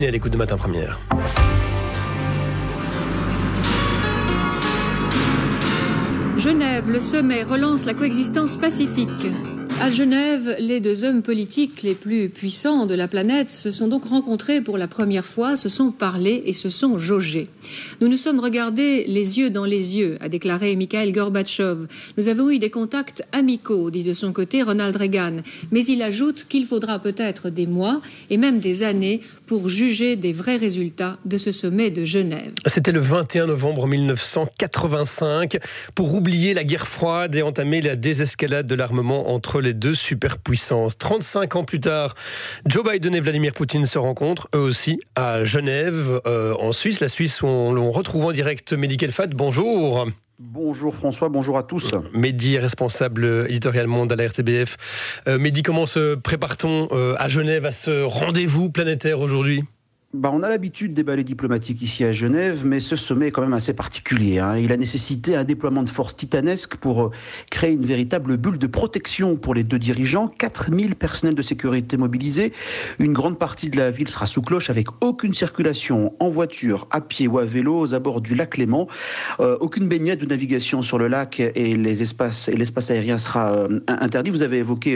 Et à l'écoute de Matin Première. Genève, le sommet relance la coexistence pacifique. À Genève, les deux hommes politiques les plus puissants de la planète se sont donc rencontrés pour la première fois, se sont parlé et se sont jaugés. Nous nous sommes regardés les yeux dans les yeux, a déclaré Mikhail Gorbatchev. Nous avons eu des contacts amicaux, dit de son côté Ronald Reagan. Mais il ajoute qu'il faudra peut-être des mois et même des années pour juger des vrais résultats de ce sommet de Genève. C'était le 21 novembre 1985 pour oublier la guerre froide et entamer la désescalade de l'armement entre les deux superpuissances. 35 ans plus tard, Joe Biden et Vladimir Poutine se rencontrent, eux aussi, à Genève, en Suisse. La Suisse où on retrouve en direct Mehdi Kelfat. Bonjour. Bonjour François, bonjour à tous. Mehdi, responsable éditorial monde à la RTBF. Mehdi, comment se prépare-t-on à Genève à ce rendez-vous planétaire aujourd'hui ? On a l'habitude des ballets diplomatiques ici à Genève, mais ce sommet est quand même assez particulier. Il a nécessité un déploiement de force titanesque pour créer une véritable bulle de protection pour les deux dirigeants. 4000 personnels de sécurité mobilisés. Une grande partie de la ville sera sous cloche avec aucune circulation en voiture, à pied ou à vélo aux abords du lac Léman. Aucune baignade ou navigation sur le lac et l'espace aérien sera interdit. Vous avez évoqué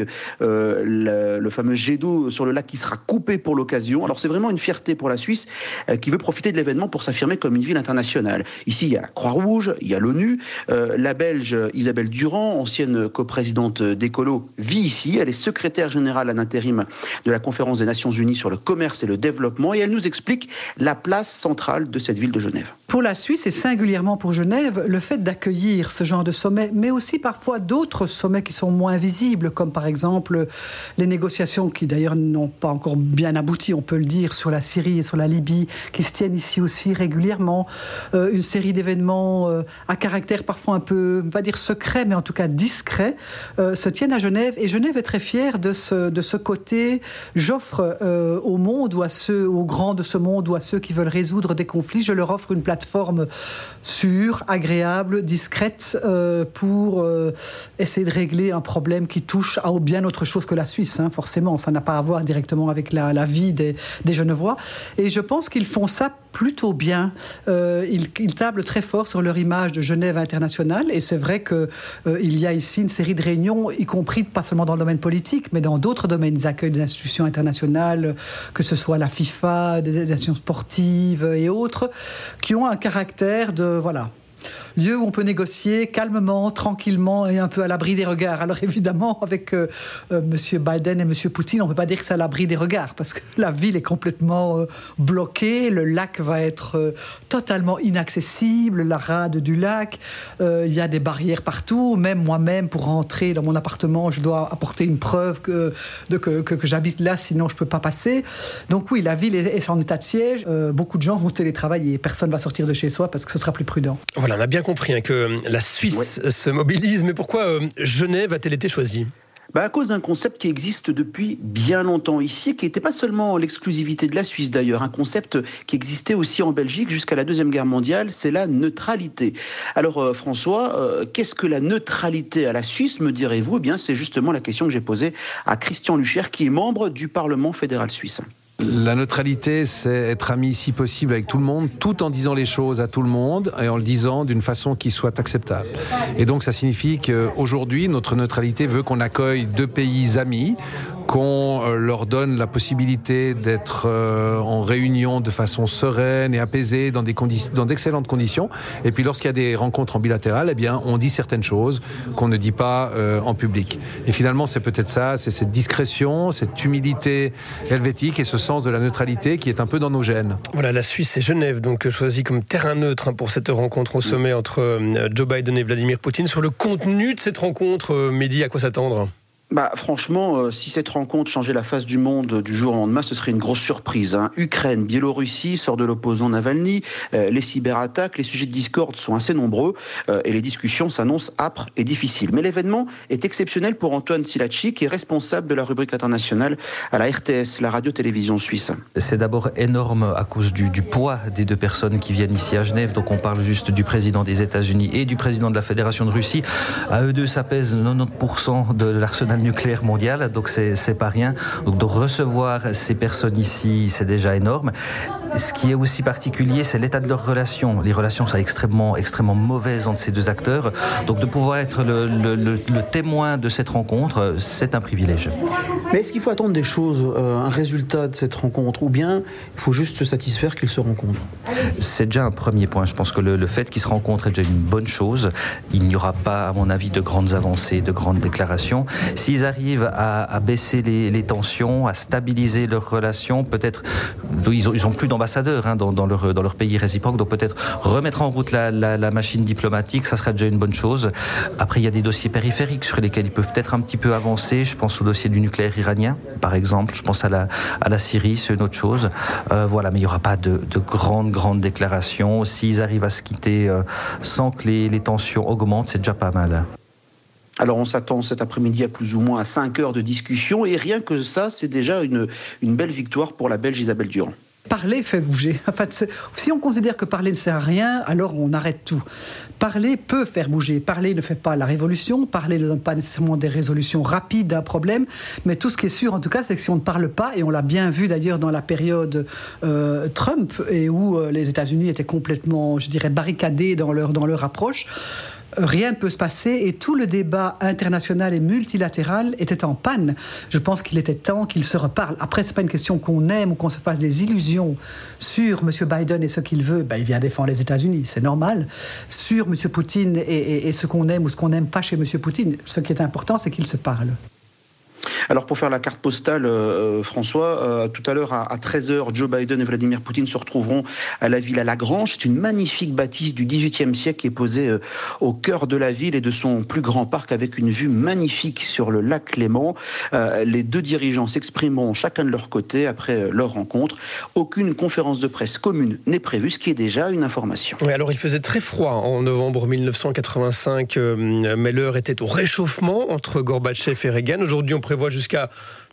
le fameux jet d'eau sur le lac qui sera coupé pour l'occasion. Alors c'est vraiment une fierté pour la Suisse qui veut profiter de l'événement pour s'affirmer comme une ville internationale. Ici, il y a la Croix-Rouge, il y a l'ONU. La Belge Isabelle Durand, ancienne coprésidente d'Écolo, vit ici. Elle est secrétaire générale en intérim de la Conférence des Nations Unies sur le commerce et le développement et elle nous explique la place centrale de cette ville de Genève. Pour la Suisse et singulièrement pour Genève, le fait d'accueillir ce genre de sommet, mais aussi parfois d'autres sommets qui sont moins visibles, comme par exemple les négociations qui d'ailleurs n'ont pas encore bien abouti, on peut le dire, sur la Syrie et sur la Libye, qui se tiennent ici aussi régulièrement. Une série d'événements à caractère parfois un peu, pas dire secret, mais en tout cas discret, se tiennent à Genève. Et Genève est très fière de ce côté. J'offre au monde, ou aux grands de ce monde, ou à ceux qui veulent résoudre des conflits, je leur offre une plateforme sûre, agréable, discrète, pour essayer de régler un problème qui touche à bien autre chose que la Suisse. Forcément, ça n'a pas à voir directement avec la vie des Genevois. Et je pense qu'ils font ça plutôt bien. Ils tablent très fort sur leur image de Genève internationale. Et c'est vrai qu'il y a ici une série de réunions, y compris pas seulement dans le domaine politique, mais dans d'autres domaines. Ils accueillent des institutions internationales, que ce soit la FIFA, des nations sportives et autres, qui ont un caractère de... lieu où on peut négocier calmement, tranquillement et un peu à l'abri des regards. Alors évidemment, avec M. Biden et M. Poutine, on ne peut pas dire que c'est à l'abri des regards, parce que la ville est complètement bloquée, le lac va être totalement inaccessible, la rade du lac, il y a des barrières partout, même moi-même, pour rentrer dans mon appartement, je dois apporter une preuve que j'habite là, sinon je ne peux pas passer. Donc oui, la ville est en état de siège, beaucoup de gens vont télétravailler, personne ne va sortir de chez soi parce que ce sera plus prudent. Voilà, on a bien compris que la Suisse se mobilise, mais pourquoi Genève a-t-elle été choisie ? À cause d'un concept qui existe depuis bien longtemps ici, qui n'était pas seulement l'exclusivité de la Suisse d'ailleurs, un concept qui existait aussi en Belgique jusqu'à la Deuxième Guerre mondiale, c'est la neutralité. Alors François, qu'est-ce que la neutralité à la Suisse, me direz-vous ? Eh bien, c'est justement la question que j'ai posée à Christian Lucher, qui est membre du Parlement fédéral suisse. La neutralité, c'est être ami si possible avec tout le monde, tout en disant les choses à tout le monde et en le disant d'une façon qui soit acceptable. Et donc ça signifie qu'aujourd'hui, notre neutralité veut qu'on accueille deux pays amis, qu'on leur donne la possibilité d'être en réunion de façon sereine et apaisée dans d'excellentes conditions. Et puis lorsqu'il y a des rencontres en bilatéral, eh bien, on dit certaines choses qu'on ne dit pas en public. Et finalement, c'est peut-être ça, c'est cette discrétion, cette humilité helvétique et ce sens de la neutralité qui est un peu dans nos gènes. Voilà, la Suisse et Genève, donc choisis comme terrain neutre pour cette rencontre au sommet entre Joe Biden et Vladimir Poutine. Sur le contenu de cette rencontre, Mehdi, à quoi s'attendre ? Franchement, si cette rencontre changeait la face du monde du jour au lendemain, ce serait une grosse surprise. Ukraine, Biélorussie, sort de l'opposant Navalny, les cyberattaques, les sujets de discorde sont assez nombreux et les discussions s'annoncent âpres et difficiles. Mais l'événement est exceptionnel pour Antoine Silacci, qui est responsable de la rubrique internationale à la RTS, la radio-télévision suisse. C'est d'abord énorme à cause du poids des deux personnes qui viennent ici à Genève. Donc on parle juste du président des États-Unis et du président de la Fédération de Russie. À eux deux, ça pèse 90% de l'arsenal nucléaire mondial, donc c'est pas rien. Donc de recevoir ces personnes ici, c'est déjà énorme. Ce qui est aussi particulier, c'est l'état de leurs relations. Les relations sont extrêmement mauvaises entre ces deux acteurs. Donc de pouvoir être le témoin de cette rencontre, c'est un privilège. Mais est-ce qu'il faut attendre des choses, un résultat de cette rencontre, ou bien il faut juste se satisfaire qu'ils se rencontrent? C'est déjà un premier point. Je pense que le fait qu'ils se rencontrent est déjà une bonne chose. Il n'y aura pas, à mon avis, de grandes avancées, de grandes déclarations. S'ils arrivent à baisser les tensions, à stabiliser leurs relations, peut-être, ils ont plus d'ambassadeurs dans leur pays réciproque, donc peut-être remettre en route la machine diplomatique, ça sera déjà une bonne chose. Après, il y a des dossiers périphériques sur lesquels ils peuvent peut-être un petit peu avancer. Je pense au dossier du nucléaire iranien, par exemple. Je pense à la Syrie, c'est une autre chose. Voilà, mais il n'y aura pas de grandes déclarations. S'ils arrivent à se quitter sans que les tensions augmentent, c'est déjà pas mal. Alors on s'attend cet après-midi à plus ou moins 5 heures de discussion, et rien que ça, c'est déjà une belle victoire pour la Belge Isabelle Durand. Parler fait bouger. Enfin, si on considère que parler ne sert à rien, alors on arrête tout. Parler peut faire bouger. Parler ne fait pas la révolution. Parler ne donne pas nécessairement des résolutions rapides d'un problème. Mais tout ce qui est sûr, en tout cas, c'est que si on ne parle pas, et on l'a bien vu d'ailleurs dans la période Trump, et où les États-Unis étaient complètement, je dirais, barricadés dans leur approche, rien ne peut se passer, et tout le débat international et multilatéral était en panne. Je pense qu'il était temps qu'ils se reparlent. Après, c'est pas une question qu'on aime ou qu'on se fasse des illusions sur M. Biden et ce qu'il veut. Il vient défendre les États-Unis, c'est normal. Sur M. Poutine et ce qu'on aime ou ce qu'on n'aime pas chez M. Poutine, ce qui est important, c'est qu'ils se parlent. Alors pour faire la carte postale, François, tout à l'heure à 13h, Joe Biden et Vladimir Poutine se retrouveront à la Villa Lagrange. C'est une magnifique bâtisse du XVIIIe siècle qui est posée au cœur de la ville et de son plus grand parc, avec une vue magnifique sur le lac Léman. Les deux dirigeants s'exprimeront chacun de leur côté après leur rencontre. Aucune conférence de presse commune n'est prévue, ce qui est déjà une information. Oui, alors il faisait très froid en novembre 1985, mais l'heure était au réchauffement entre Gorbatchev et Reagan. Aujourd'hui, on prévoit jusqu'à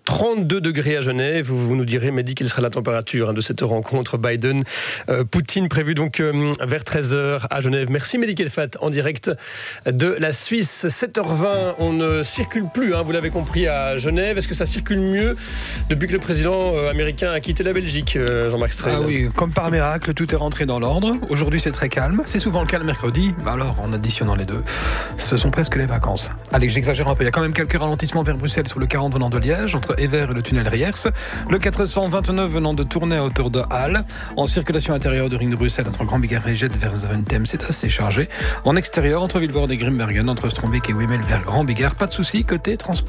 32 degrés à Genève. Vous nous direz, Mehdi, quelle sera la température de cette rencontre Biden-Poutine prévue donc vers 13h à Genève. Merci Mehdi Kelfat en direct de la Suisse. 7h20, on ne circule plus, vous l'avez compris, à Genève. Est-ce que ça circule mieux depuis que le président américain a quitté la Belgique, Jean-Marc Strel? Ah oui, comme par miracle, tout est rentré dans l'ordre. Aujourd'hui, c'est très calme. C'est souvent le cas le mercredi. Alors, en additionnant les deux, ce sont presque les vacances. Allez, j'exagère un peu. Il y a quand même quelques ralentissements vers Bruxelles sur le 40 venant de Liège, entre Evere et le tunnel Riers. Le 429 venant de Tournai à hauteur de Halle. En circulation intérieure de Ring de Bruxelles entre Grand-Bigard et Jette vers Zaventem, c'est assez chargé. En extérieur, entre Vilvoorde et Grimbergen, entre Strombeek et Wemmel vers Grand-Bigard, pas de soucis côté transport.